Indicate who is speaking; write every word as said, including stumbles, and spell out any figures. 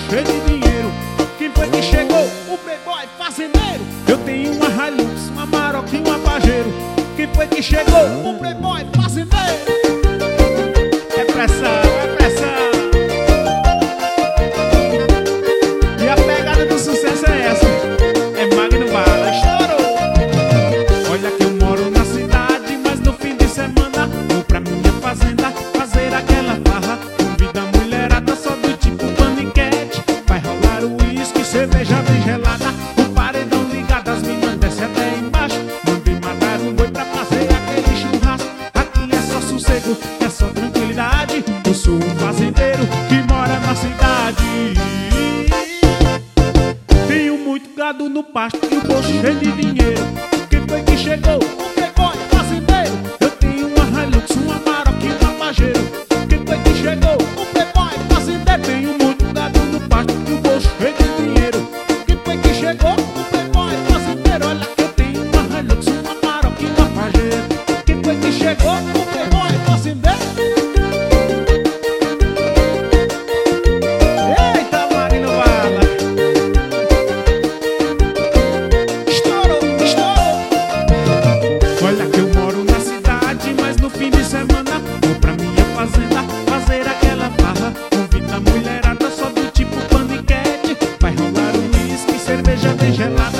Speaker 1: cheio de dinheiro. Quem foi que chegou? O playboy fazendeiro. Eu tenho uma Hilux, uma Maroc e uma Pajero. Quem foi que chegou? O playboy fazendeiro. É pressão, é pressão. E a pegada do sucesso é essa. É Magno Bala, estourou. Olha que eu moro na cidade, mas no fim de semana vou pra minha fazenda fazer aquela farra. Convida a mulherada só do tipo paniquete. Vai rolar o uísque, cerveja bem gelada. O paredão ligado, as minas descem até embaixo. Mandei matar um boi pra fazer aquele churrasco. Aqui é só sossego, é só tranquilidade. Eu sou um fazendeiro que mora na cidade. Tenho muito gado no pasto e o bolso cheio de dinheiro. Quem foi que chegou? O playboy fazendeiro. Eu tenho uma Hilux, uma Maroc e uma Pajero. Quem foi que chegou? O playboy fazendeiro. Tenho muito gado no pasto e o bolso cheio de dinheiro. Quem foi que chegou? O playboy fazendeiro. Olha que eu tenho uma Hilux, uma Maroc e uma Pajero. Quem foi que chegou? O playboy fazendeiro. Eita, Magno Bala. Estourou, estourou. Olha que eu moro na cidade, mas no fim de semana vou pra minha fazenda fazer aquela farra. Convida a mulherada só do tipo paniquete. Vai rolar um uísque, cerveja bem gelada.